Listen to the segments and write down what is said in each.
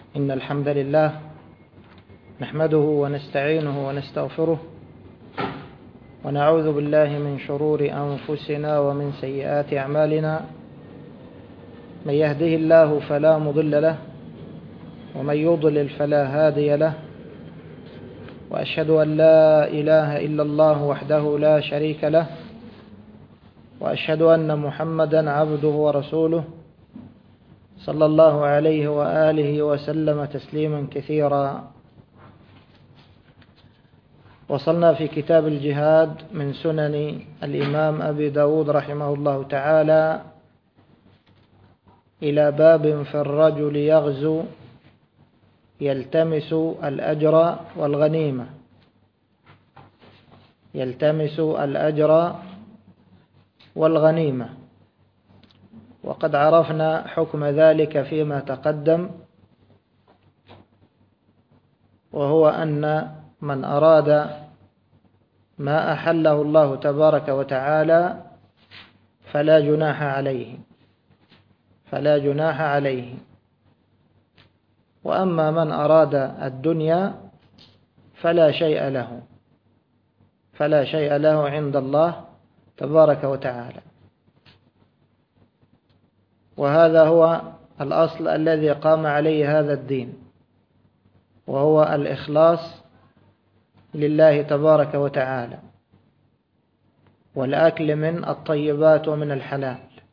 إن الحمد لله نحمده ونستعينه ونستغفره ونعوذ بالله من شرور أنفسنا ومن سيئات أعمالنا. من يهده الله فلا مضل له ومن يضلل فلا هادي له، وأشهد أن لا إله إلا الله وحده لا شريك له، وأشهد أن محمدا عبده ورسوله صلى الله عليه وآله وسلم تسليما كثيرا. وصلنا في كتاب الجهاد من سنن الإمام أبي داود رحمه الله تعالى إلى باب في الرجل يغزو يلتمس الأجر والغنيمة. يلتمس الأجر والغنيمة، وقد عرفنا حكم ذلك فيما تقدم، وهو أن من أراد ما أحله الله تبارك وتعالى فلا جناح عليه. وأما من أراد الدنيا فلا شيء له عند الله تبارك وتعالى. وهذا هو الأصل الذي قام عليه هذا الدين، وهو الإخلاص لله تبارك وتعالى، والأكل من الطيبات ومن الحلال.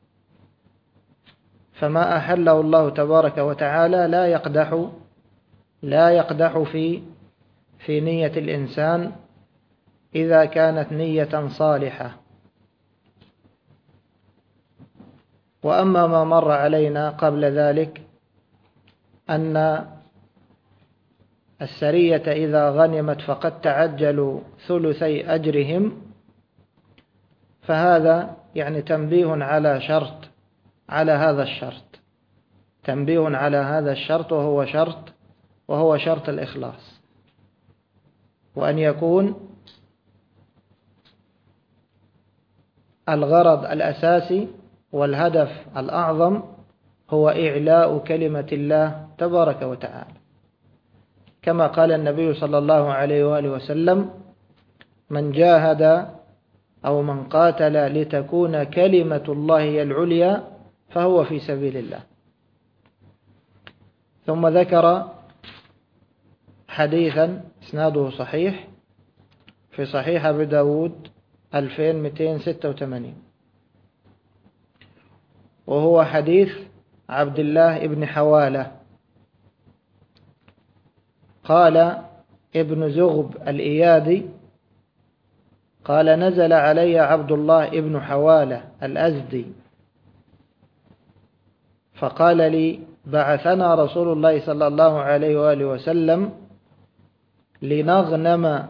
فما أحله الله تبارك وتعالى لا يقدح في نية الإنسان إذا كانت نية صالحة. وأما ما مر علينا قبل ذلك أن السرية إذا غنمت فقد تعجلوا ثلثي أجرهم، فهذا يعني تنبيه على هذا الشرط، وهو شرط الإخلاص، وأن يكون الغرض الأساسي والهدف الأعظم هو إعلاء كلمة الله تبارك وتعالى، كما قال النبي صلى الله عليه وآله وسلم: من جاهد أو من قاتل لتكون كلمة الله هي العليا فهو في سبيل الله. ثم ذكر حديثا إسناده صحيح في صحيح أبي داود 2286، وهو حديث عبد الله بن حوالة. قال ابن زغب الإيادي قال: نزل علي عبد الله بن حوالة الأزدي فقال لي: بعثنا رسول الله صلى الله عليه وآله وسلم لنغنم.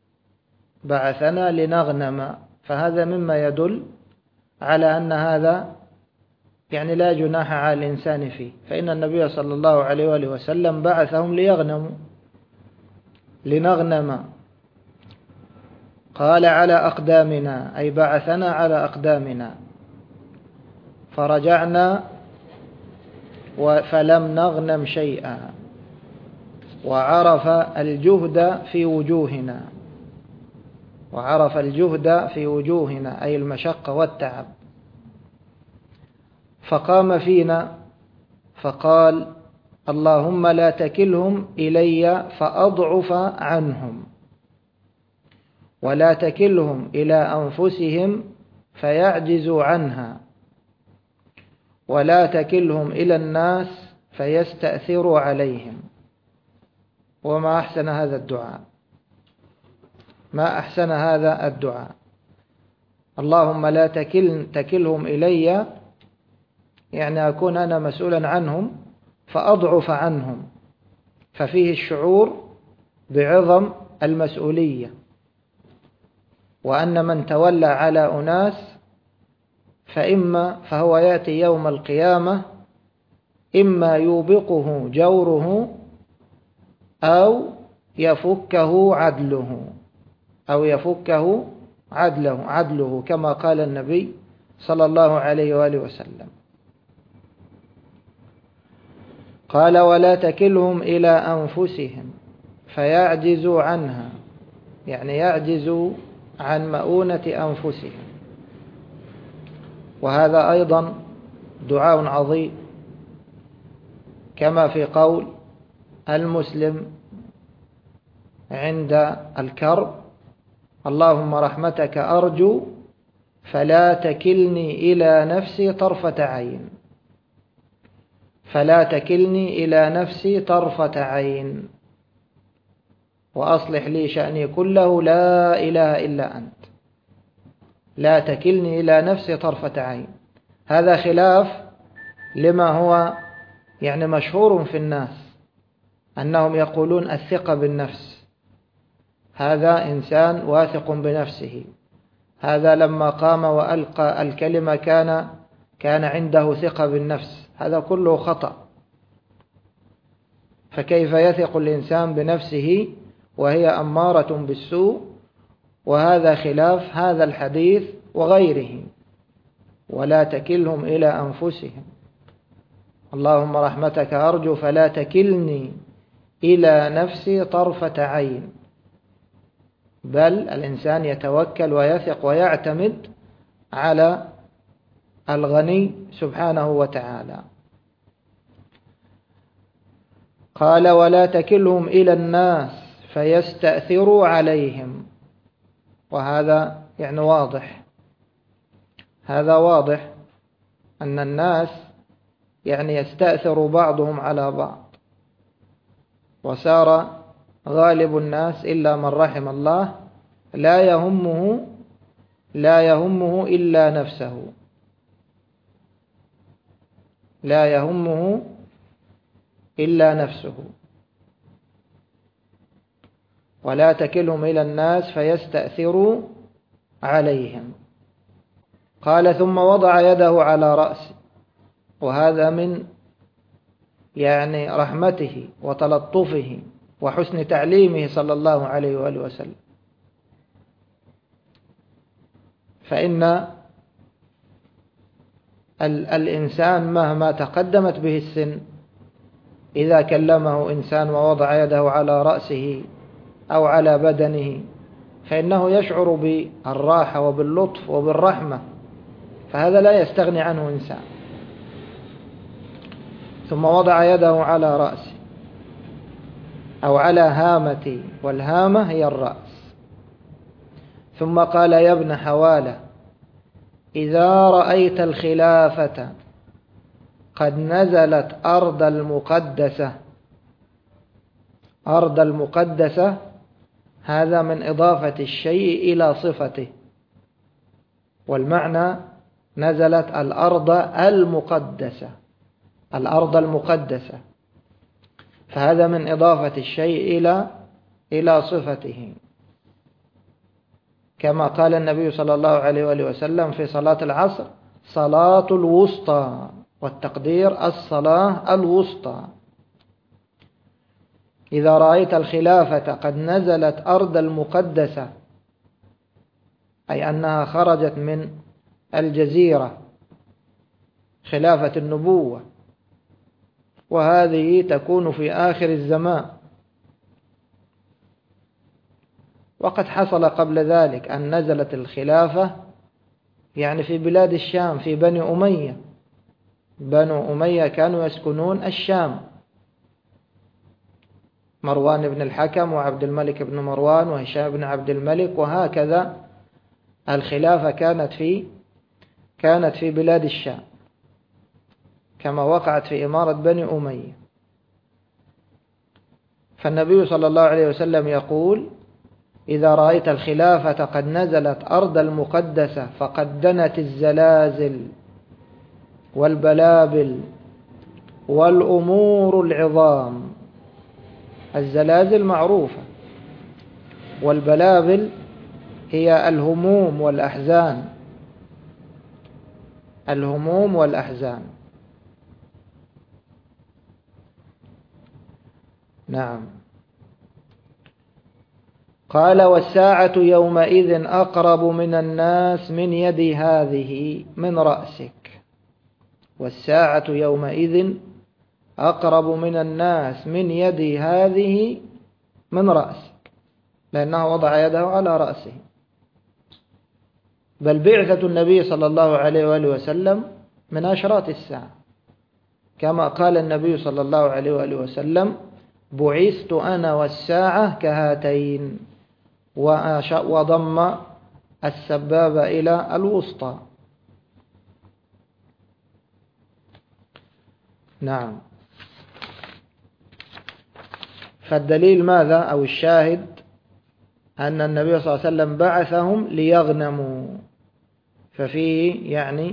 فهذا مما يدل على أن هذا يعني لا جناح على الإنسان فيه، فإن النبي صلى الله عليه وآله وسلم بعثهم لنغنم. قال: على أقدامنا، أي بعثنا على أقدامنا، فرجعنا فلم نغنم شيئا، وعرف الجهد في وجوهنا أي المشقة والتعب. فقام فينا فقال: اللهم لا تكلهم إلي فأضعف عنهم، ولا تكلهم إلى أنفسهم فيعجزوا عنها، ولا تكلهم إلى الناس فيستأثروا عليهم. وما أحسن هذا الدعاء. اللهم لا تكلهم إلي، يعني أكون أنا مسؤولا عنهم فأضعف عنهم، ففيه الشعور بعظم المسؤولية، وأن من تولى على أناس فهو يأتي يوم القيامة إما يوبقه جوره أو يفكه عدله كما قال النبي صلى الله عليه وآله وسلم. قال ولا تكلهم إلى أنفسهم فيعجزوا عنها، يعني يعجزوا عن مؤونة أنفسهم. وهذا أيضا دعاء عظيم، كما في قول المسلم عند الكرب: اللهم رحمتك أرجو فلا تكلني إلى نفسي طرفة عين، فلا تكلني إلى نفسي طرفة عين، وأصلح لي شأني كله لا إله إلا أنت، لا تكلني إلى نفسي طرفة عين. هذا خلاف لما هو يعني مشهور في الناس، أنهم يقولون الثقة بالنفس، هذا إنسان واثق بنفسه، هذا لما قام وألقى الكلمة كان عنده ثقة بالنفس. هذا كله خطأ. فكيف يثق الإنسان بنفسه وهي أمارة بالسوء؟ وهذا خلاف هذا الحديث وغيره. ولا تكلهم إلى أنفسهم، اللهم رحمتك أرجو فلا تكلني إلى نفسي طرفة عين، بل الإنسان يتوكل ويثق ويعتمد على الغني سبحانه وتعالى. قال ولا تكلهم إلى الناس فيستأثروا عليهم. وهذا يعني واضح، هذا واضح أن الناس يعني يستأثر بعضهم على بعض، وصار غالب الناس إلا من رحم الله لا يهمه إلا نفسه، لا يهمه إلا نفسه. ولا تكلهم إلى الناس فيستأثروا عليهم. قال ثم وضع يده على رأسه، وهذا من يعني رحمته وتلطفه وحسن تعليمه صلى الله عليه وآله وسلم. فإن الإنسان مهما تقدمت به السن، إذا كلمه إنسان ووضع يده على رأسه أو على بدنه فإنه يشعر بالراحة وباللطف وبالرحمة، فهذا لا يستغني عنه إنسان. ثم وضع يده على رأسه أو على هامتي، والهامة هي الرأس. ثم قال يا ابن حوالة إذا رأيت الخلافة قد نزلت أرض المقدسة. أرض المقدسة هذا من إضافة الشيء إلى صفته، والمعنى نزلت الأرض المقدسة، الأرض المقدسة، فهذا من إضافة الشيء إلى صفته، كما قال النبي صلى الله عليه وآله وسلم في صلاة العصر صلاة الوسطى، والتقدير الصلاة الوسطى. إذا رأيت الخلافة قد نزلت أرض المقدسة، أي أنها خرجت من الجزيرة، خلافة النبوة، وهذه تكون في آخر الزمان. وقد حصل قبل ذلك أن نزلت الخلافة يعني في بلاد الشام، في بني أمية. بنو أمية كانوا يسكنون الشام، مروان بن الحكم وعبد الملك بن مروان وهشام بن عبد الملك، وهكذا الخلافة كانت في بلاد الشام، كما وقعت في إمارة بني أمية. فالنبي صلى الله عليه وسلم يقول إذا رأيت الخلافة قد نزلت أرض المقدسة فقد دنت الزلازل والبلابل والأمور العظام. الزلازل معروفة، والبلابل هي الهموم والأحزان، الهموم والأحزان. نعم. قال والساعة يومئذ أقرب من الناس من يدي هذه من رأسك. والساعة يومئذ أقرب من الناس من يدي هذه من رأسك، لأنه وضع يده على رأسه. بل بعثة النبي صلى الله عليه وآله وسلم من أشراط الساعة، كما قال النبي صلى الله عليه وآله وسلم: بعثت أنا والساعة كهاتين، وضم السبابة إلى الوسطى. نعم. فالدليل ماذا؟ أو الشاهد أن النبي صلى الله عليه وسلم بعثهم ليغنموا، ففيه يعني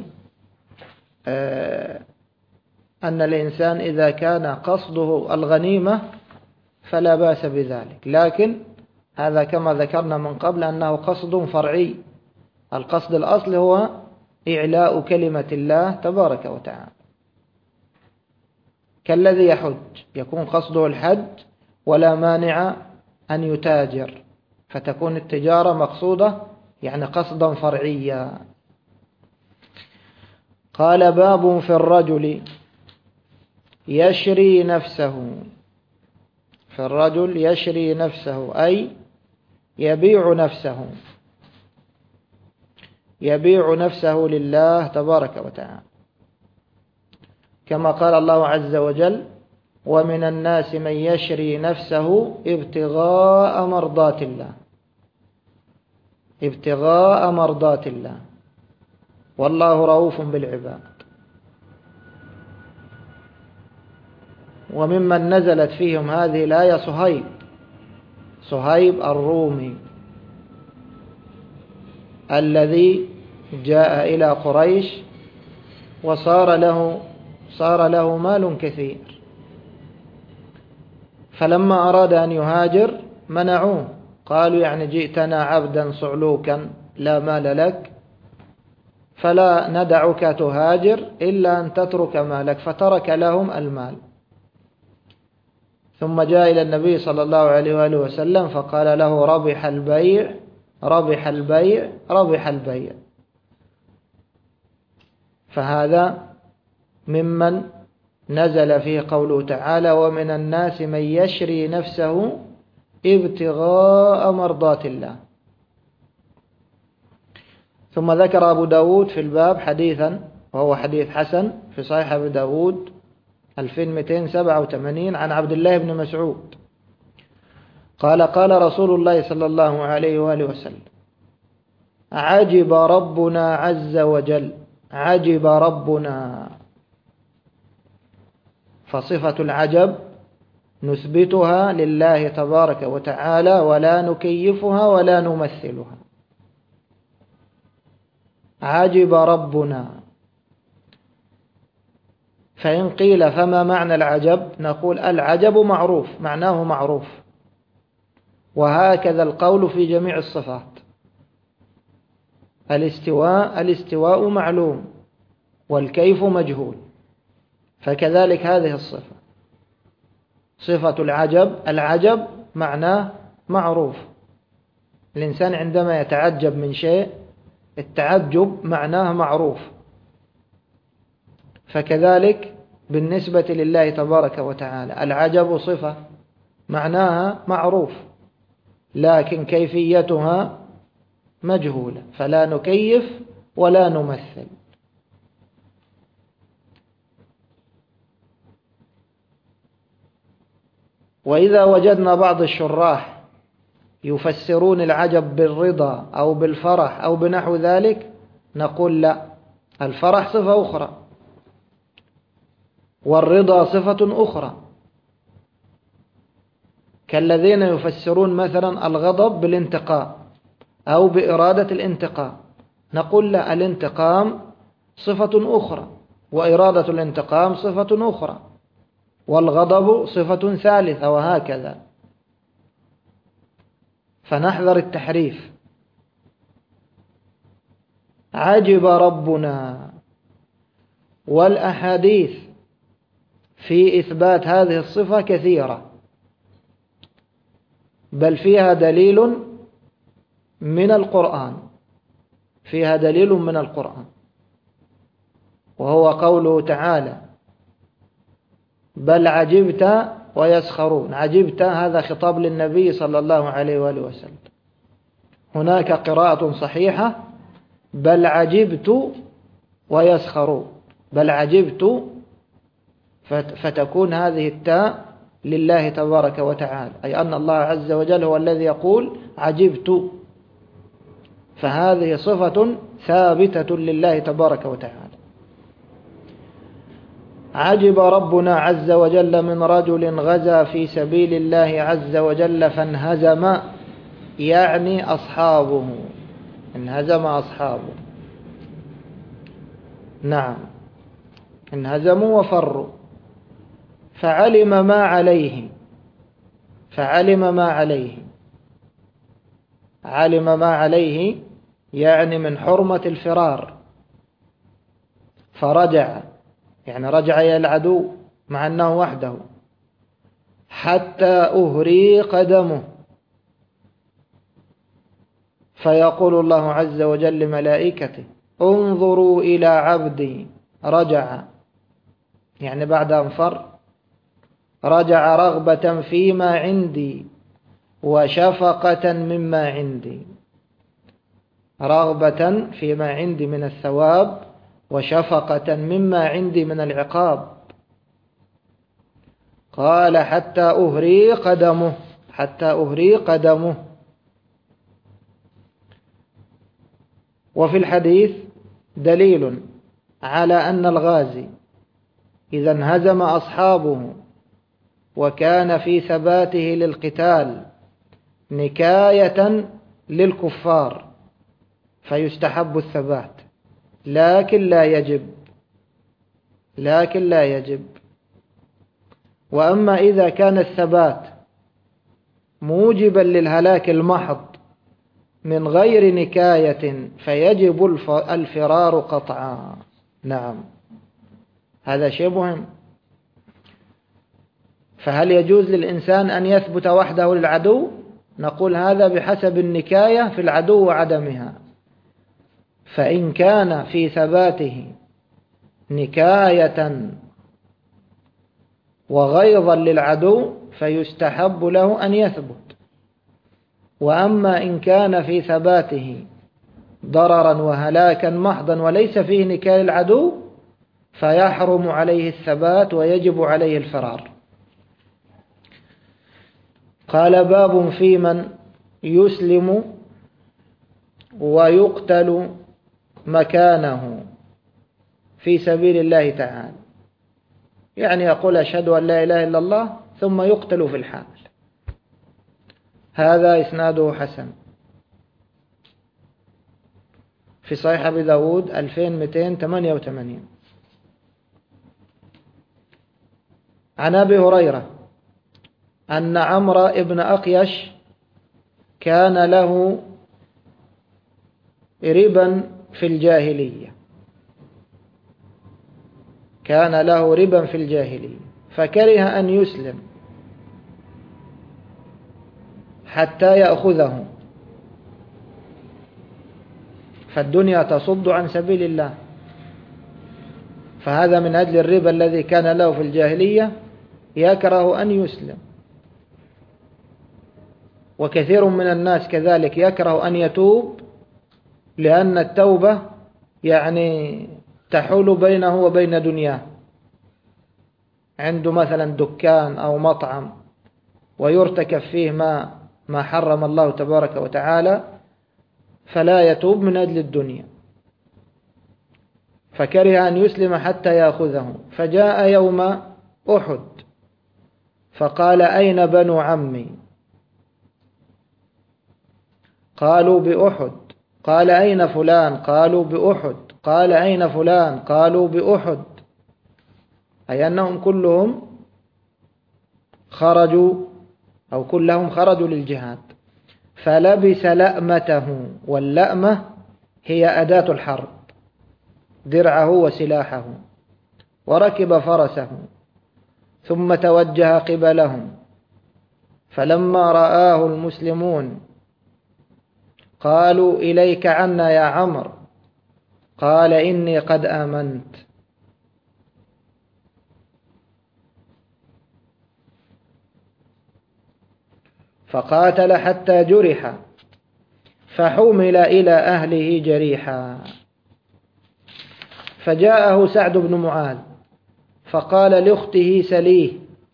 أن الإنسان إذا كان قصده الغنيمة فلا بأس بذلك، لكن هذا كما ذكرنا من قبل أنه قصد فرعي. القصد الأصل هو إعلاء كلمة الله تبارك وتعالى، كالذي يحج يكون قصده الحج ولا مانع أن يتاجر، فتكون التجارة مقصودة يعني قصدا فرعيا. قال: باب في الرجل يشري نفسه. في الرجل يشري نفسه أي يبيع نفسه، يبيع نفسه لله تبارك وتعالى، كما قال الله عز وجل: ومن الناس من يشري نفسه ابتغاء مرضات الله، ابتغاء مرضات الله، والله رؤوف بالعباد. وممن نزلت فيهم هذه الآية صهيب الرومي الذي جاء إلى قريش وصار له مال كثير، فلما أراد أن يهاجر منعوه، قالوا: يعني جئتنا عبدا صعلوكا لا مال لك، فلا ندعك تهاجر إلا أن تترك مالك، فترك لهم المال. ثم جاء إلى النبي صلى الله عليه وآله وسلم فقال له: ربح البيع ربح البيع ربح البيع. فهذا ممن نزل فيه قوله تعالى: ومن الناس من يشري نفسه ابتغاء مرضات الله. ثم ذكر أبو داود في الباب حديثا، وهو حديث حسن في صحيح أبو داود 2287 عن عبد الله بن مسعود قال: قال رسول الله صلى الله عليه وآله وسلم: عجب ربنا عز وجل، عجب ربنا. فصفة العجب نثبتها لله تبارك وتعالى ولا نكيفها ولا نمثلها. عجب ربنا. فإن قيل فما معنى العجب؟ نقول: العجب معروف، معناه معروف، وهكذا القول في جميع الصفات. الاستواء معلوم والكيف مجهول، فكذلك هذه الصفة، صفة العجب معناه معروف. الإنسان عندما يتعجب من شيء التعجب معناه معروف، فكذلك بالنسبة لله تبارك وتعالى العجب صفة معناها معروف، لكن كيفيتها مجهولة، فلا نكيف ولا نمثل. وإذا وجدنا بعض الشراح يفسرون العجب بالرضا أو بالفرح أو بنحو ذلك، نقول: لا، الفرح صفة أخرى والرضا صفة أخرى. كالذين يفسرون مثلا الغضب بالانتقام أو بإرادة الانتقام، نقول: لا، الانتقام صفة أخرى وإرادة الانتقام صفة أخرى والغضب صفة ثالثة، وهكذا. فنحذر التحريف. عجب ربنا. والأحاديث في إثبات هذه الصفة كثيرة، بل فيها دليل من القرآن، فيها دليل من القرآن، وهو قوله تعالى: بل عجبت ويسخرون. عجبت هذا خطاب للنبي صلى الله عليه وآله وسلم. هناك قراءة صحيحة بل عجبت ويسخرون، بل عجبت، فتكون هذه التاء لله تبارك وتعالى، أي أن الله عز وجل هو الذي يقول عجبت، فهذه صفة ثابتة لله تبارك وتعالى. عجب ربنا عز وجل من رجل غزا في سبيل الله عز وجل فانهزم، يعني أصحابه، انهزم أصحابه، نعم، انهزموا وفروا، فعلم ما عليه، فعلم ما عليه، علم ما عليه يعني من حرمة الفرار، فرجع، يعني رجع إلى العدو مع أنه وحده، حتى أهري قدمه، فيقول الله عز وجل لملائكته انظروا إلى عبدي رجع، يعني بعد أن فر رجع رغبة فيما عندي وشفقة مما عندي، رغبة فيما عندي من الثواب وشفقة مما عندي من العقاب. قال حتى أهري قدمه، حتى أهري قدمه. وفي الحديث دليل على أن الغازي إذا انهزم أصحابه وكان في ثباته للقتال نكاية للكفار فيستحب الثبات، لكن لا يجب، لكن لا يجب. وأما إذا كان الثبات موجبا للهلاك المحض من غير نكاية فيجب الفرار قطعا. نعم، هذا شيء مهم. فهل يجوز للإنسان أن يثبت وحده للعدو؟ نقول هذا بحسب النكاية في العدو وعدمها. فإن كان في ثباته نكاية وغيظا للعدو فيستحب له أن يثبت. وأما إن كان في ثباته ضررا وهلاكا محضا وليس فيه نكاية العدو فيحرم عليه الثبات ويجب عليه الفرار. قال باب في من يسلم ويقتل مكانه في سبيل الله تعالى، يعني يقول أشهد أن لا إله إلا الله ثم يقتل في الحال. هذا إسناده حسن في صحيح أبي داود 2288. عن أبي هريرة أن عمرو ابن أقيش كان له ربا في الجاهلية، كان له ربا في الجاهلية فكره أن يسلم حتى يأخذه، فالدنيا تصد عن سبيل الله، فهذا من أجل الربا الذي كان له في الجاهلية يكره أن يسلم. وكثير من الناس كذلك يكره أن يتوب، لأن التوبة يعني تحول بينه وبين دنياه، عنده مثلا دكان أو مطعم ويرتكب فيه ما حرم الله تبارك وتعالى فلا يتوب من أجل الدنيا، فكره أن يسلم حتى يأخذه. فجاء يوم أحد فقال أين بنو عمي؟ قالوا بأحد. قال أين فلان؟ قالوا بأحد. قال أين فلان؟ قالوا بأحد، أي أنهم كلهم خرجوا أو كلهم خرجوا للجهاد. فلبس لأمته، واللأمة هي أداة الحرب، درعه وسلاحه، وركب فرسه ثم توجه قبلهم. فلما رآه المسلمون قالوا إليك عنا يا عمرو، قال إني قد آمنت. فقاتل حتى جرح فحمل إلى أهله جريحا. فجاءه سعد بن معاذ فقال لأخته سليه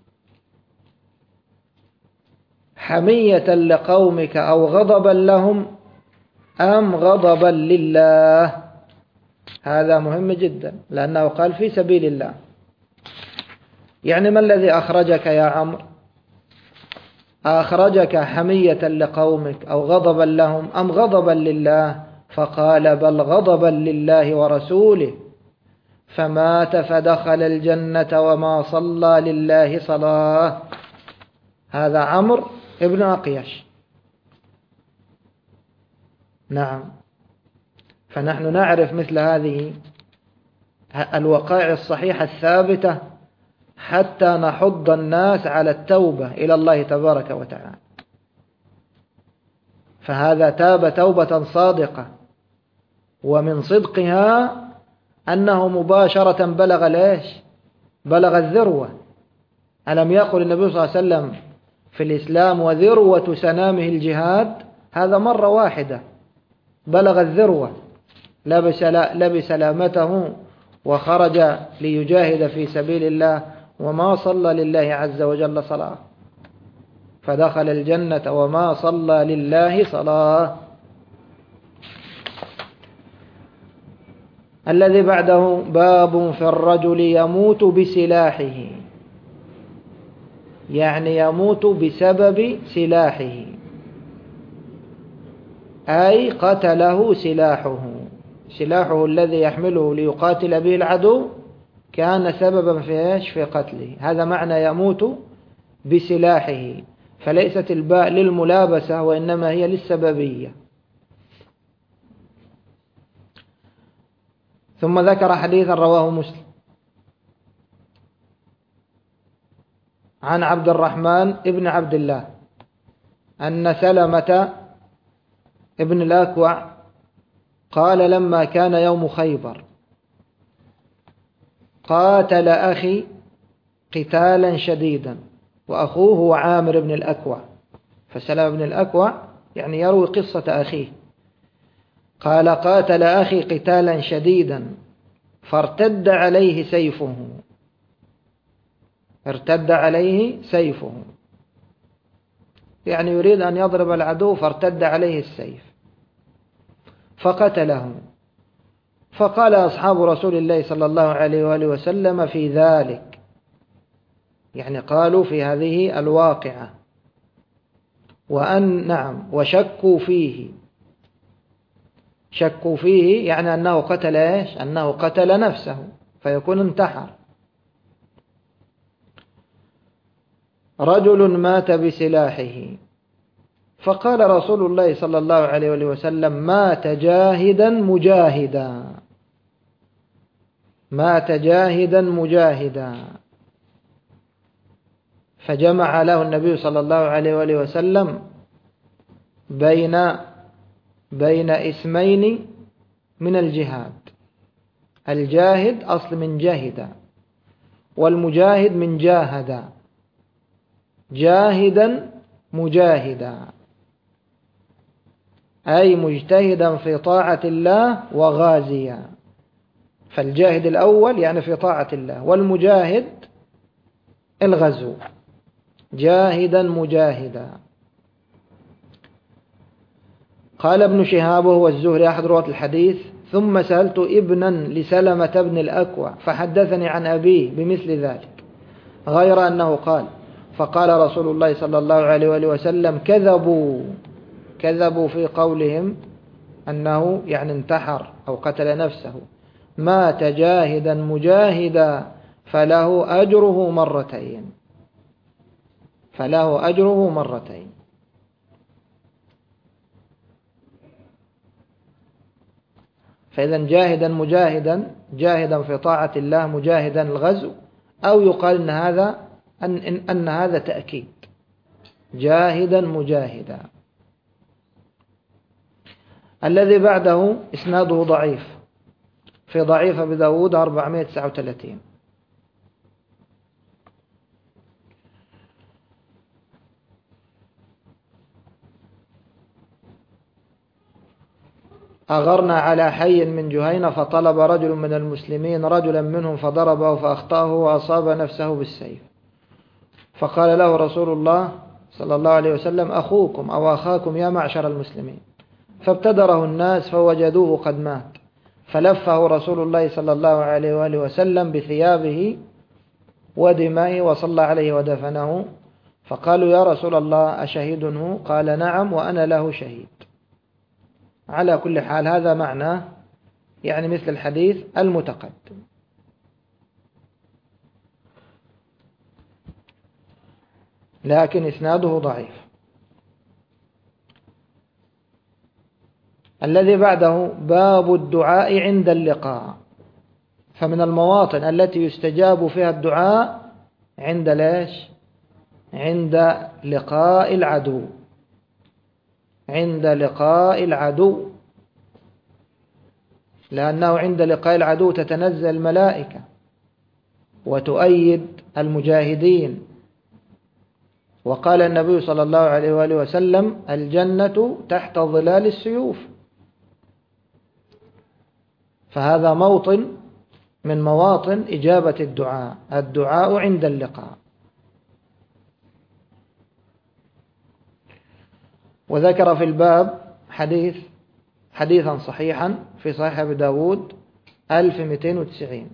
حمية لقومك أو غضبا لهم أم غضبا لله؟ هذا مهم جدا، لأنه قال في سبيل الله. يعني ما الذي أخرجك يا عمرو؟ أخرجك حمية لقومك أو غضبا لهم أم غضبا لله؟ فقال بل غضبا لله ورسوله، فمات فدخل الجنة وما صلى لله صلاة. هذا عمرو ابن أقيش. نعم. فنحن نعرف مثل هذه الوقائع الصحيحة الثابتة حتى نحض الناس على التوبة إلى الله تبارك وتعالى. فهذا تاب توبة صادقة، ومن صدقها أنه مباشرة بلغ ليش؟ بلغ الذروة. ألم يقل النبي صلى الله عليه وسلم في الإسلام وذروة سنامه الجهاد؟ هذا مرة واحدة بلغ الذروة، لبس لامته وخرج ليجاهد في سبيل الله وما صلى لله عز وجل صلاة، فدخل الجنة وما صلى لله صلاة. الذي بعده باب في الرجل يموت بسلاحه، يعني يموت بسبب سلاحه، أي قتله سلاحه الذي يحمله ليقاتل به العدو كان سببا في قتله. هذا معنى يموت بسلاحه، فليست الباء للملابسة وإنما هي للسببية. ثم ذكر حديثا رواه مسلم عن عبد الرحمن ابن عبد الله أن سلمة ابن الأكوع قال لما كان يوم خيبر قاتل أخي قتالا شديدا، وأخوه هو عامر بن الأكوع، فسلمة بن الأكوع يعني يروي قصة أخيه. قال قاتل أخي قتالا شديدا فارتد عليه سيفه، ارتد عليه سيفه، يعني يريد أن يضرب العدو فارتد عليه السيف فقتله. فقال أصحاب رسول الله صلى الله عليه وآله وسلم في ذلك، يعني قالوا في هذه الواقعة، وشكوا فيه، شكوا فيه يعني أنه قتل إيش؟ أنه قتل نفسه فيكون انتحر. رجل مات بسلاحه، فقال رسول الله صلى الله عليه وسلم مات جاهدا مجاهدا، مات جاهدا مجاهدا. فجمع له النبي صلى الله عليه وسلم بين اسمين من الجهاد. الجاهد أصل من جاهد، والمجاهد من جاهد، جاهدا مجاهدا أي مجتهدا في طاعة الله وغازيا. فالجاهد الأول يعني في طاعة الله، والمجاهد الغزو، جاهدا مجاهدا. قال ابن شهاب وهو الزهري أحد رواة الحديث ثم سألت ابنا لسلمة بن الأكوع فحدثني عن أبيه بمثل ذلك، غير أنه قال فقال رسول الله صلى الله عليه وآله وسلم كذبوا في قولهم أنه يعني انتحر أو قتل نفسه، مات جاهدا مجاهدا فله أجره مرتين، فله أجره مرتين. فإذا جاهدا مجاهدا، جاهدا في طاعة الله مجاهدا الغزو، أو يقال أن هذا تأكيد، جاهدا مجاهدا. الذي بعده إسناده ضعيف، في ضعيف أبي داود 439. أغرنا على حي من جهينة فطلب رجل من المسلمين رجلا منهم فضربه فأخطأه وأصاب نفسه بالسيف، فقال له رسول الله صلى الله عليه وسلم: أخوكم أو أخاكم يا معشر المسلمين. فابتدره الناس فوجدوه قد مات، فلفه رسول الله صلى الله عليه وآله وسلم بثيابه ودمائه وصلى عليه ودفنه. فقالوا: يا رسول الله أشهيد هو؟ قال: نعم وأنا له شهيد. على كل حال هذا معناه يعني مثل الحديث المتقدم. لكن إسناده ضعيف. الذي بعده باب الدعاء عند اللقاء. فمن المواطن التي يستجاب فيها الدعاء عند ليش؟ عند لقاء العدو. عند لقاء العدو، لأنه عند لقاء العدو تتنزل الملائكة وتؤيد المجاهدين. وقال النبي صلى الله عليه وآله وسلم: الجنة تحت ظلال السيوف. فهذا موطن من مواطن إجابة الدعاء، الدعاء عند اللقاء. وذكر في الباب حديثا صحيحا في صحيح أبي داود 1290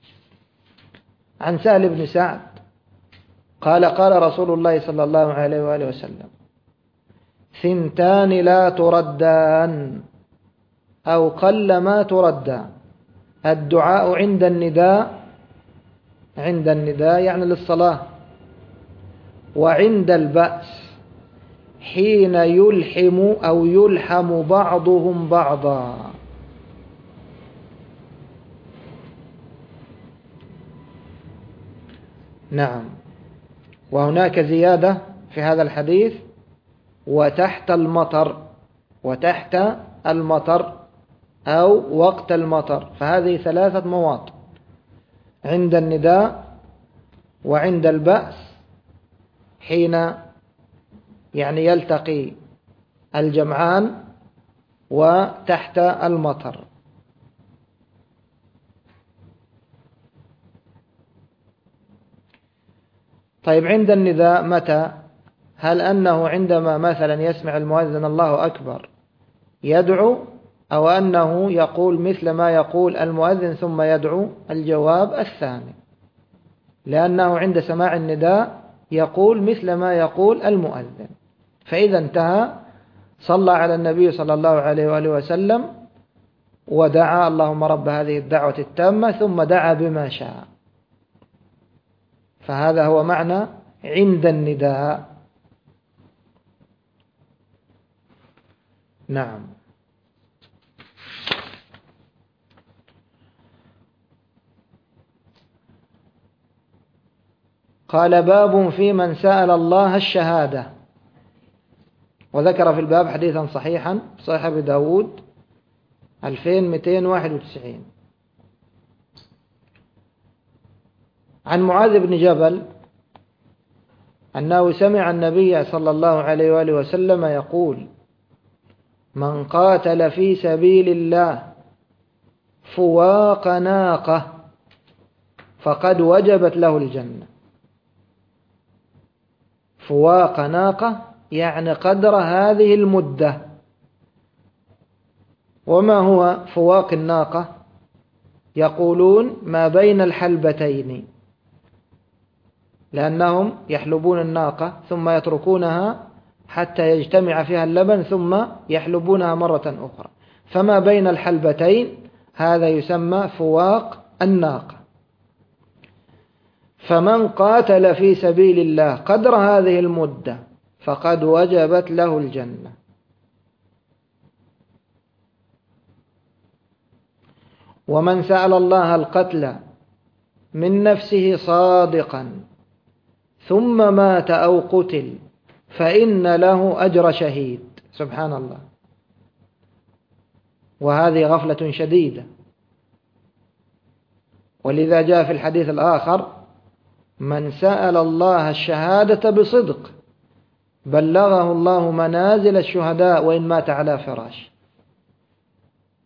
عن سهل بن سعد قال: قال رسول الله صلى الله عليه وآله وسلم: ثنتان لا تردان أو قل ما تردان: الدعاء عند النداء، عند النداء يعني للصلاة، وعند البأس حين يلحم أو يلحم بعضهم بعضا. نعم. وهناك زيادة في هذا الحديث: وتحت المطر، وتحت المطر أو وقت المطر. فهذه ثلاثة مواطن: عند النداء، وعند البأس حين يعني يلتقي الجمعان، وتحت المطر. طيب، عند النداء متى؟ هل أنه عندما مثلا يسمع المؤذن الله أكبر يدعو، أو أنه يقول مثل ما يقول المؤذن ثم يدعو؟ الجواب الثاني، لأنه عند سماع النداء يقول مثل ما يقول المؤذن. فإذا انتهى صلى على النبي صلى الله عليه وآله وسلم ودعا: اللهم رب هذه الدعوة التامة، ثم دعا بما شاء. فهذا هو معنى عند النداء. نعم. قال: باب في من سأل الله الشهادة. وذكر في الباب حديثا صحيحا صحيح أبي داود 2291 عن معاذ بن جبل أنه سمع النبي صلى الله عليه وآله وسلم يقول: من قاتل في سبيل الله فواق ناقة فقد وجبت له الجنة. فواق ناقة يعني قدر هذه المدة. وما هو فواق الناقة؟ يقولون ما بين الحلبتين، لأنهم يحلبون الناقة ثم يتركونها حتى يجتمع فيها اللبن ثم يحلبونها مرة أخرى، فما بين الحلبتين هذا يسمى فواق الناقة. فمن قاتل في سبيل الله قدر هذه المدة فقد وجبت له الجنة. ومن سأل الله القتل من نفسه صادقا ثم مات أو قتل فإن له أجر شهيد. سبحان الله. وهذه غفلة شديدة. ولذا جاء في الحديث الآخر: من سأل الله الشهادة بصدق بلغه الله منازل الشهداء وإن مات على فراش.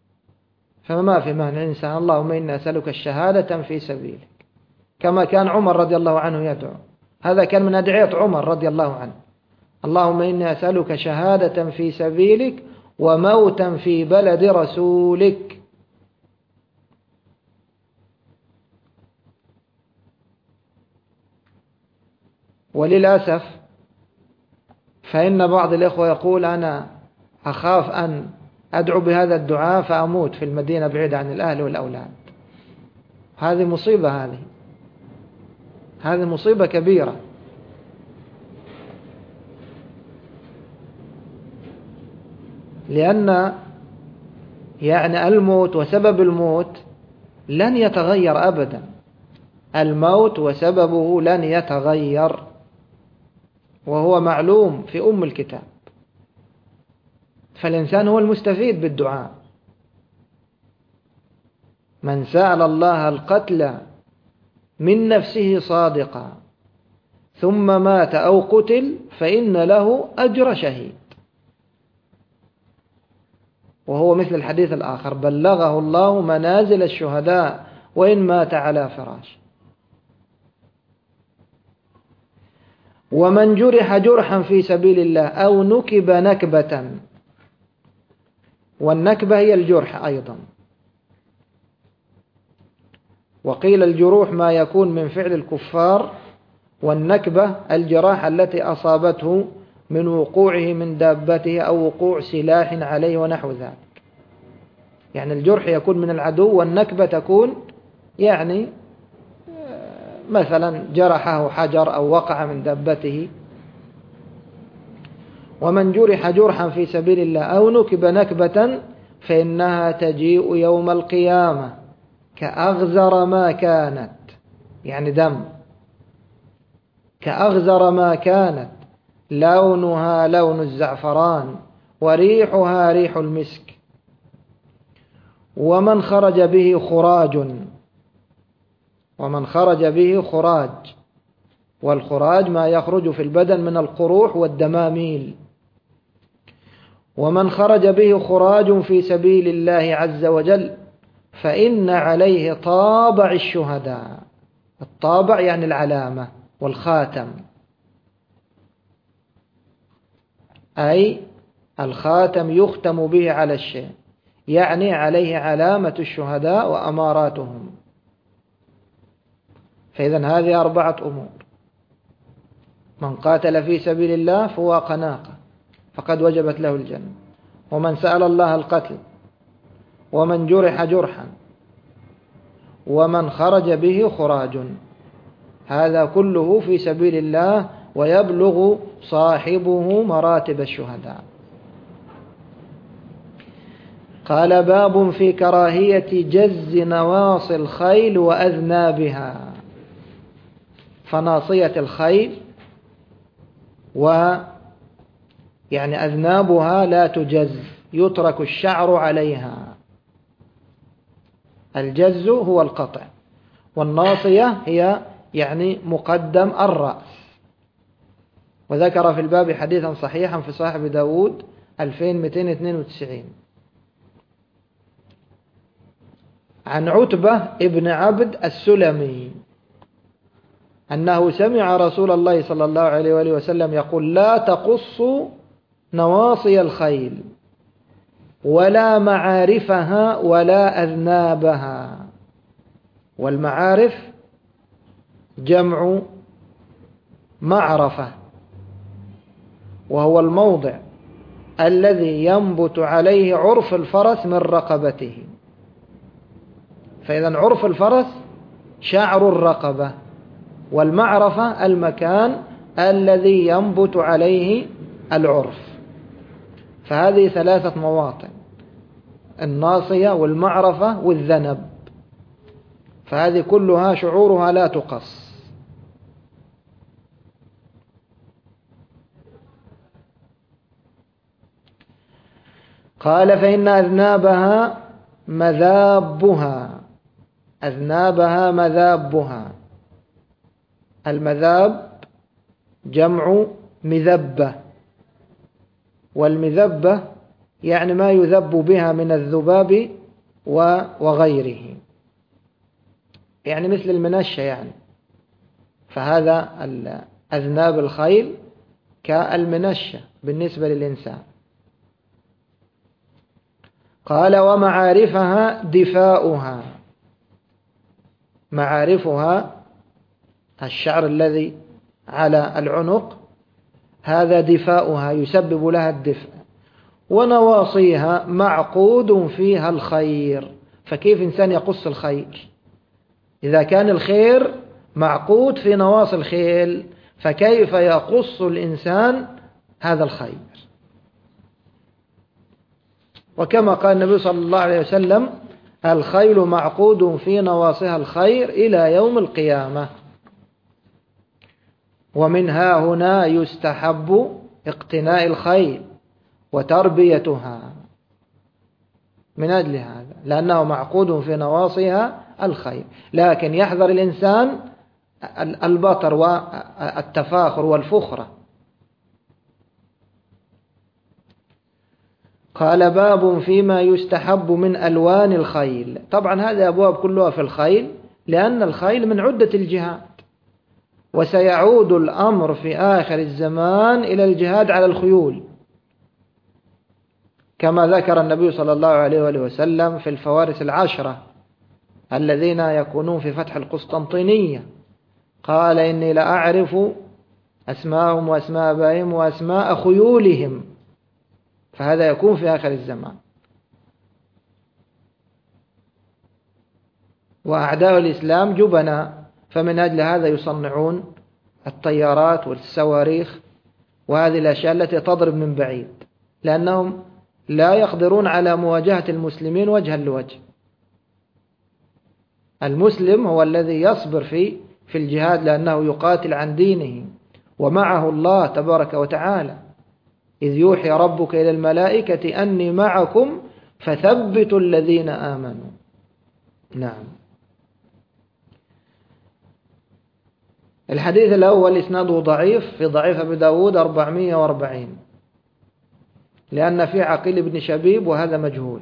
فما في مانع إنسان اللهم إني أسألك الشهادة في سبيلك، كما كان عمر رضي الله عنه يدعو. هذا كان من أدعية عمر رضي الله عنه: اللهم إني أسألك شهادة في سبيلك وموتا في بلد رسولك. وللأسف فإن بعض الإخوة يقول: أنا أخاف أن أدعو بهذا الدعاء فأموت في المدينة بعيد عن الأهل والأولاد. هذه مصيبة، هذه مصيبة كبيرة. لأن يعني الموت وسبب الموت لن يتغير أبدا، الموت وسببه لن يتغير، وهو معلوم في أم الكتاب. فالإنسان هو المستفيد بالدعاء. من سأل الله القتل من نفسه صادقا ثم مات أو قتل فإن له أجر شهيد. وهو مثل الحديث الآخر: بلغه الله منازل الشهداء وإن مات على فراش. ومن جرح جرحا في سبيل الله أو نكب نكبة، والنكبة هي الجرح أيضا. وقيل الجروح ما يكون من فعل الكفار، والنكبة الجراح التي أصابته من وقوعه من دابته أو وقوع سلاح عليه ونحو ذلك. يعني الجرح يكون من العدو، والنكبة تكون يعني مثلا جرحه حجر أو وقع من دابته. ومن جرح جرحا في سبيل الله أو نكب نكبة فإنها تجيء يوم القيامة كأغزر ما كانت، يعني دم، كأغزر ما كانت، لونها لون الزعفران وريحها ريح المسك. ومن خرج به خراج، والخراج ما يخرج في البدن من القروح والدماميل. ومن خرج به خراج في سبيل الله عز وجل فإن عليه طابع الشهداء. الطابع يعني العلامة والخاتم، أي الخاتم يختم به على الشيء، يعني عليه علامة الشهداء وأماراتهم. فإذن هذه 4 أمور: من قاتل في سبيل الله فواق ناقة فقد وجبت له الجنة، ومن سأل الله القتل، ومن جرح جرحا، ومن خرج به خراج. هذا كله في سبيل الله، ويبلغ صاحبه مراتب الشهداء. قال: باب في كراهية جز نواصي الخيل وأذنابها. فناصية الخيل ويعني أذنابها لا تجز، يترك الشعر عليها. الجز هو القطع، والناصية هي يعني مقدم الرأس. وذكر في الباب حديثا صحيحا في صحيح أبي داود 2292 عن عتبة ابن عبد السلمي أنه سمع رسول الله صلى الله عليه وآله وسلم يقول: لا تقصوا نواصي الخيل ولا معارفها ولا أذنابها. والمعارف جمع معرفة، وهو الموضع الذي ينبت عليه عرف الفرس من رقبته. فإذا عرف الفرس شعر الرقبة، والمعرفة المكان الذي ينبت عليه العرف. فهذه 3 مواطن: الناصية والمعرفة والذنب. فهذه كلها شعورها لا تقص. قال: فإن أذنابها مذابها. أذنابها مذابها. المذاب جمع مذبة، والمذبة يعني ما يذب بها من الذباب وغيره، يعني مثل المنشة يعني. فهذا أذناب الخيل كالمنشة بالنسبة للإنسان. قال ومعارفها دفاؤها. معارفها الشعر الذي على العنق، هذا دفاؤها يسبب لها الدفء. ونواصيها معقود فيها الخير. فكيف إنسان يقص الخير؟ إذا كان الخير معقود في نواصي الخيل، فكيف يقص الإنسان هذا الخير؟ وكما قال النبي صلى الله عليه وسلم: الخيل معقود في نواصيها الخير إلى يوم القيامة. ومنها هنا يستحب اقتناء الخيل وتربيتها، من أجل هذا، لأنه معقود في نواصيها الخير. لكن يحذر الإنسان البطر والتفاخر والفخرة. قال باب فيما يستحب من ألوان الخيل. طبعا هذه أبواب كلها في الخيل، لأن الخيل من عدة الجهاد، وسيعود الأمر في آخر الزمان إلى الجهاد على الخيول، كما ذكر النبي صلى الله عليه وآله وسلم في الفوارس 10 الذين يكونون في فتح القسطنطينية. قال: إني لأعرف أسماءهم وأسماء آبائهم وأسماء خيولهم. فهذا يكون في آخر الزمان. وأعداء الإسلام جبنا، فمن أجل هذا يصنعون الطيارات والصواريخ وهذه الأشياء التي تضرب من بعيد، لأنهم لا يقدرون على مواجهة المسلمين وجها لوجه. المسلم هو الذي يصبر في الجهاد، لأنه يقاتل عن دينه ومعه الله تبارك وتعالى: إذ يوحي ربك إلى الملائكة أني معكم فثبتوا الذين آمنوا. نعم. الحديث الأول إسناده ضعيف، في ضعيف أبي داود 440، لأن في عقيل بن شبيب وهذا مجهول.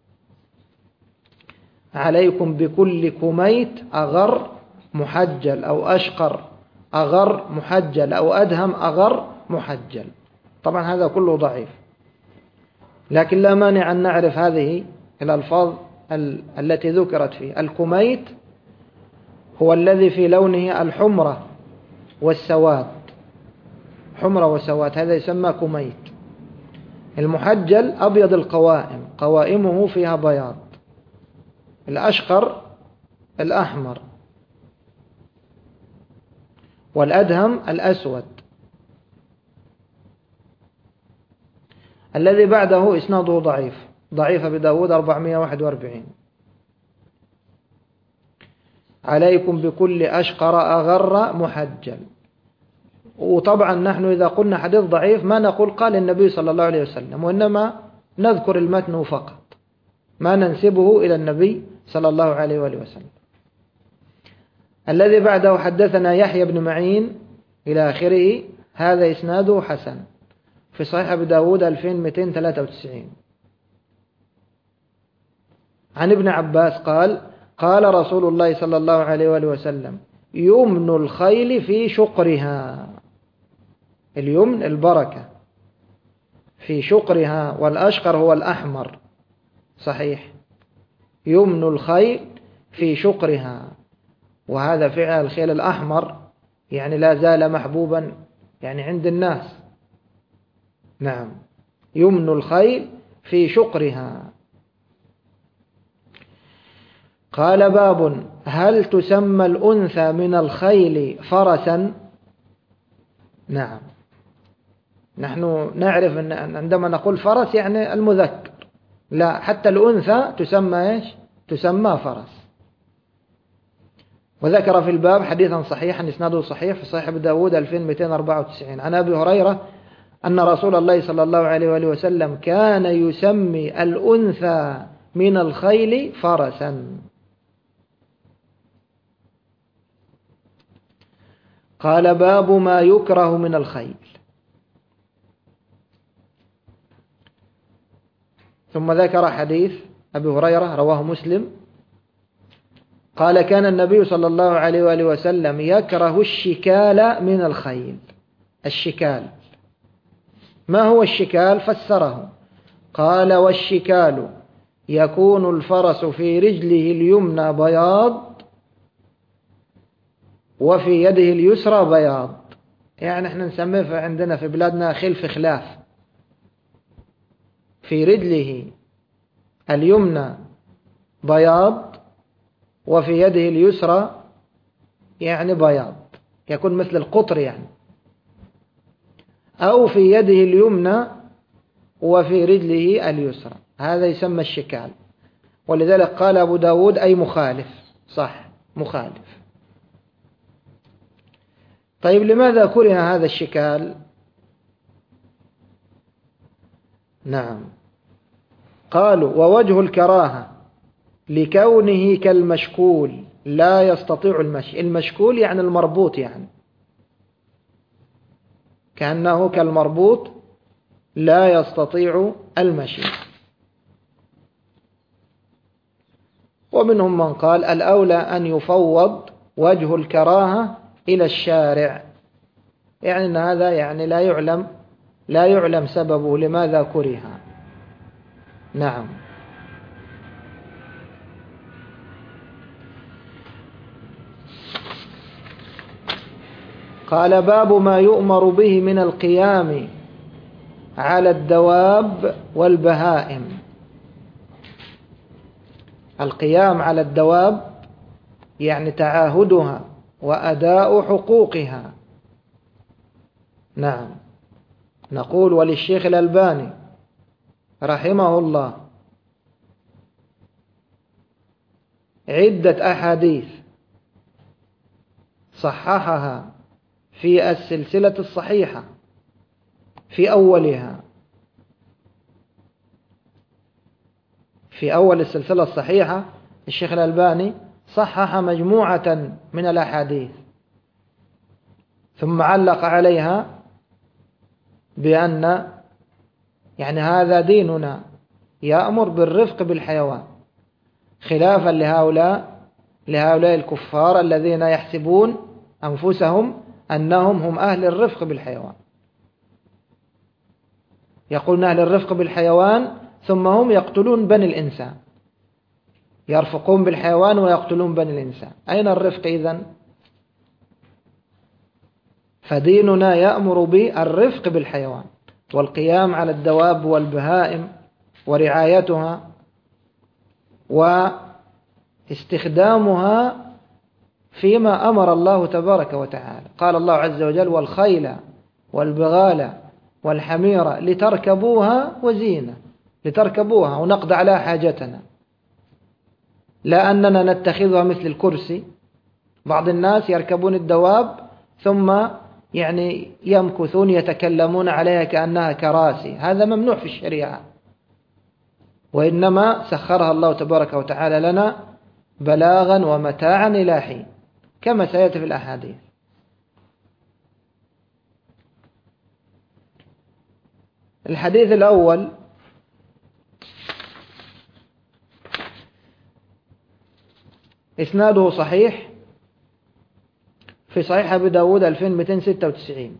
عليكم بكل كميت أغر محجل، أو أشقر أغر محجل، أو أدهم أغر محجل. طبعا هذا كله ضعيف، لكن لا مانع أن نعرف هذه الألفاظ التي ذكرت فيه. الكميت هو الذي في لونه الحمرة والسواد، حمرة وسواد، هذا يسمى كميت. المحجل أبيض القوائم، قوائمه فيها بياض. الأشقر الأحمر، والأدهم الأسود. الذي بعده إسناده ضعيف، ضعيف أبي داود 441. عليكم بكل أشقر أغر محجل. وطبعا نحن إذا قلنا حديث ضعيف ما نقول قال النبي صلى الله عليه وسلم، وإنما نذكر المتن فقط، ما ننسبه إلى النبي صلى الله عليه وآله وسلم. الذي بعده حدثنا يحيى بن معين إلى آخره، هذا إسناده حسن، في صحيح أبي داود 2293. عن ابن عباس قال: قال رسول الله صلى الله عليه وآله وسلم: يمن الخيل في شقرها. اليمن البركة، في شقرها، والأشقر هو الأحمر. صحيح، يمن الخيل في شقرها، وهذا فعل الخيل الأحمر يعني لا زال محبوبا يعني عند الناس. نعم، يمن الخيل في شقرها. قال باب هل تسمى الأنثى من الخيل فرسا؟ نعم، نحن نعرف أن عندما نقول فرس يعني المذكر، لا، حتى الأنثى تسمى إيش؟ تسمى فرس. وذكر في الباب حديثا صحيحا إسناده صحيح في صحيح أبي داود 2294 عن أبي هريرة أن رسول الله صلى الله عليه وآله وسلم كان يسمي الأنثى من الخيل فرسا. قال باب ما يكره من الخيل. ثم ذكر حديث أبي هريرة رواه مسلم قال كان النبي صلى الله عليه وآله وسلم يكره الشكال من الخيل. الشكال، ما هو الشكال؟ فسره قال والشكال يكون الفرس في رجله اليمنى بياض وفي يده اليسرى بياض، يعني احنا نسميه عندنا في بلادنا خلف خلاف، في رجله اليمنى بياض وفي يده اليسرى يعني بياض، يكون مثل القطر يعني، أو في يده اليمنى وفي رجله اليسرى، هذا يسمى الشكال. ولذلك قال أبو داود أي مخالف، صح مخالف. طيب لماذا كره هذا الشكال؟ نعم، قالوا ووجه الكراهة لكونه كالمشكول لا يستطيع المشي. المشكول يعني المربوط، يعني كأنه كالمربوط لا يستطيع المشي. ومنهم من قال الأولى أن يفوض وجه الكراهة إلى الشارع، يعني أن هذا يعني لا يعلم سببه لماذا كره. نعم. قال باب ما يؤمر به من القيام على الدواب والبهائم. القيام على الدواب يعني تعاهدها وأداء حقوقها. نعم. نقول وللشيخ الألباني رحمه الله عدة أحاديث صححها في السلسلة الصحيحة في أولها، في أول السلسلة الصحيحة الشيخ الألباني صحح مجموعة من الأحاديث، ثم علق عليها بأن يعني هذا ديننا يأمر بالرفق بالحيوان، خلافا لهؤلاء الكفار الذين يحسبون أنفسهم أنهم هم أهل الرفق بالحيوان، يقولون أهل الرفق بالحيوان ثم هم يقتلون بني الإنسان، يرفقون بالحيوان ويقتلون بني الإنسان. أين الرفق إذن؟ فديننا يأمر بالرفق بالحيوان والقيام على الدواب والبهائم ورعايتها واستخدامها فيما أمر الله تبارك وتعالى. قال الله عز وجل والخيل والبغال والحمير لتركبوها وزينة، لتركبوها ونقضي على حاجتنا، لا أننا نتخذها مثل الكرسي. بعض الناس يركبون الدواب ثم يعني يمكثون يتكلمون عليها كأنها كراسي، هذا ممنوع في الشريعة، وإنما سخرها الله تبارك وتعالى لنا بلاغا ومتاعا إلى حين كما سيأتي في الأحاديث. الحديث الأول إسناده صحيح في صحيح أبي داود 2296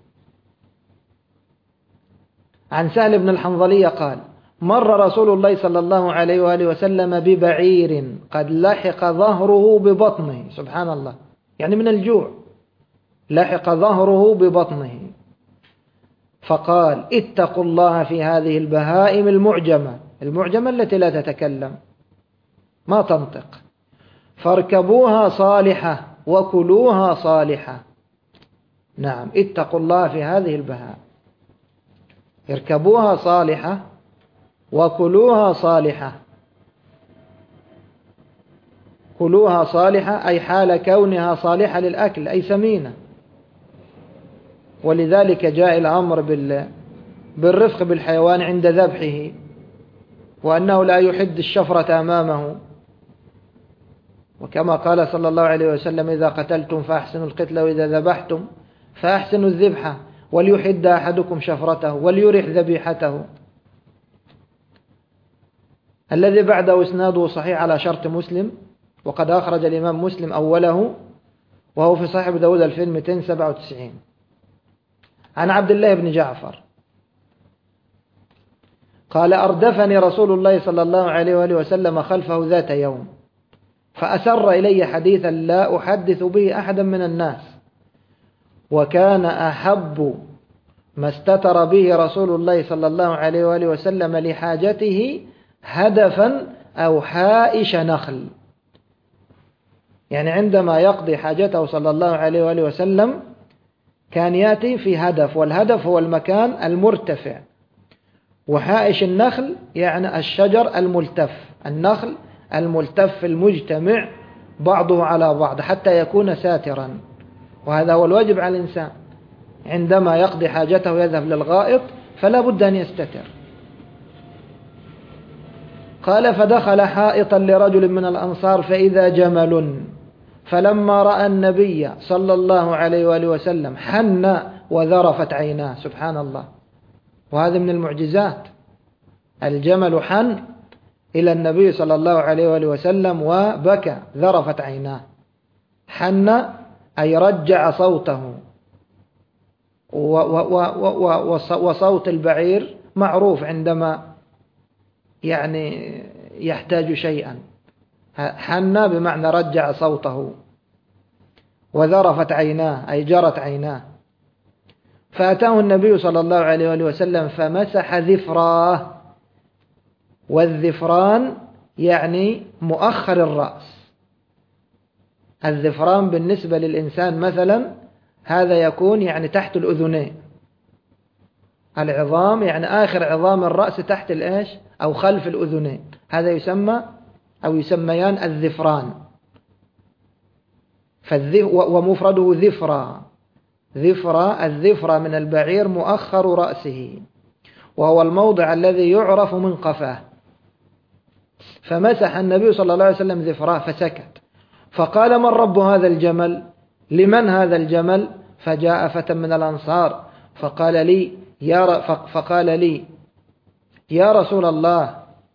عن سهل بن الحنظلية قال مر رسول الله صلى الله عليه وآله وسلم ببعير قد لحق ظهره ببطنه، سبحان الله، يعني من الجوع لحق ظهره ببطنه، فقال اتقوا الله في هذه البهائم المعجمة التي لا تتكلم ما تنطق، فاركبوها صالحة وكلوها صالحة. نعم، اتقوا الله في هذه البهائم، اركبوها صالحة وكلوها صالحة. كلوها صالحة أي حال كونها صالحة للأكل، أي سمينة، ولذلك جاء الأمر بالرفق بالحيوان عند ذبحه، وأنه لا يحد الشفرة أمامه، وكما قال صلى الله عليه وسلم إذا قتلتم فأحسنوا القتل وإذا ذبحتم فأحسنوا الذبحة وليحد أحدكم شفرته وليرح ذبيحته. الذي بعده إسناده صحيح على شرط مسلم، وقد أخرج الإمام مسلم أوله، وهو في صحيح داود 2297 عن عبد الله بن جعفر قال: أردفني رسول الله صلى الله عليه وآله وسلم خلفه ذات يوم، فأسر إلي حديثا لا أحدث به أحدا من الناس، وكان أحب ما استتر به رسول الله صلى الله عليه وآله وسلم لحاجته هدفا أو حائش نخل. يعني عندما يقضي حاجته صلى الله عليه وآله وسلم كان يأتي في هدف، والهدف هو المكان المرتفع، وحائش النخل يعني الشجر الملتف، النخل الملتف المجتمع بعضه على بعض حتى يكون ساترا. وهذا هو الواجب على الإنسان عندما يقضي حاجته يذهب للغائط فلا بد أن يستتر. قال: فدخل حائطا لرجل من الأنصار فإذا جمل، فلما رأى النبي صلى الله عليه وآله وسلم حن وذرفت عيناه. سبحان الله، وهذا من المعجزات. الجمل حن إلى النبي صلى الله عليه وآله وسلم وبكى، ذرفت عيناه. حن أي رجع صوته، وصوت البعير معروف عندما يعني يحتاج شيئا. حن بمعنى رجع صوته، وذرفت عيناه أي جرت عيناه. فأتاه النبي صلى الله عليه وآله وسلم فمسح ذفراه، والذفران يعني مؤخر الرأس. الذفران بالنسبة للإنسان مثلا هذا يكون يعني تحت الأذنين، العظام يعني آخر عظام الرأس تحت الإيش أو خلف الأذنين، هذا يسمى أو يسميان الذفران. ومفرده ذفرة. الذفرة من البعير مؤخر رأسه، وهو الموضع الذي يعرف من قفاه. فمسح النبي صلى الله عليه وسلم ذفراه فسكت، فقال: من رب هذا الجمل؟ لمن هذا الجمل؟ فجاء فتى من الأنصار فقال لي يا رسول الله.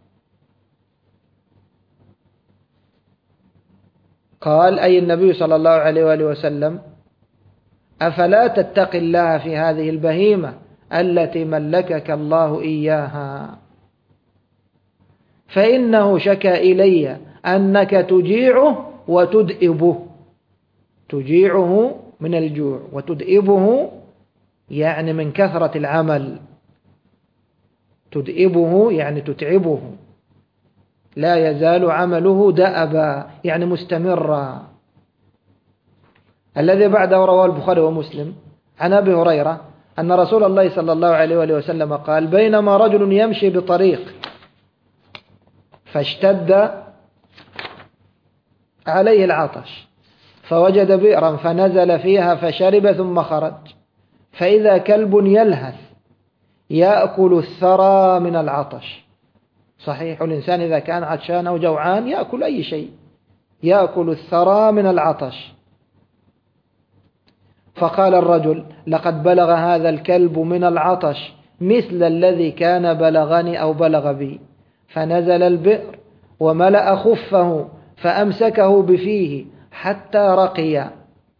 قال: أي النبي صلى الله عليه وآله وسلم: أفلا تتقي الله في هذه البهيمة التي ملكك الله إياها، فإنه شكى إلي أنك تجيعه وتدئبه. تجيعه من الجوع، وتدئبه يعني من كثرة العمل. تدئبه يعني تتعبه، لا يزال عمله دأبا يعني مستمرا. الذي بعده رواه البخاري ومسلم عن أبي هريرة أن رسول الله صلى الله عليه وآله وسلم قال: بينما رجل يمشي بطريق فاشتد عليه العطش، فوجد بئرا فنزل فيها فشرب ثم خرج، فإذا كلب يلهث يأكل الثرى من العطش. صحيح، الإنسان إذا كان عطشان أو جوعان يأكل أي شيء، يأكل الثرى من العطش. فقال الرجل: لقد بلغ هذا الكلب من العطش مثل الذي كان بلغني أو بلغ بي. فنزل البئر وملأ خفه فأمسكه بفيه حتى رقي،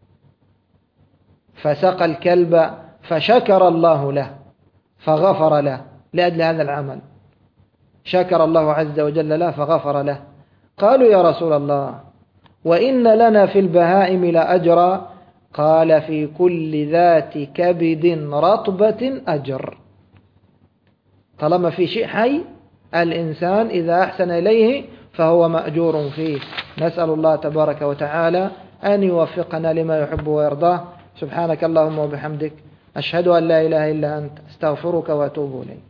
فسقى الكلب فشكر الله له فغفر له لأجل هذا العمل. شكر الله عز وجل له فغفر له. قالوا: يا رسول الله، وإن لنا في البهائم لأجرا. قال: في كل ذات كبد رطبة أجر. طالما في شيء حي الإنسان إذا أحسن إليه فهو مأجور فيه. نسأل الله تبارك وتعالى أن يوفقنا لما يحب ويرضاه. سبحانك اللهم وبحمدك، أشهد أن لا إله إلا أنت، استغفرك وأتوب إليك.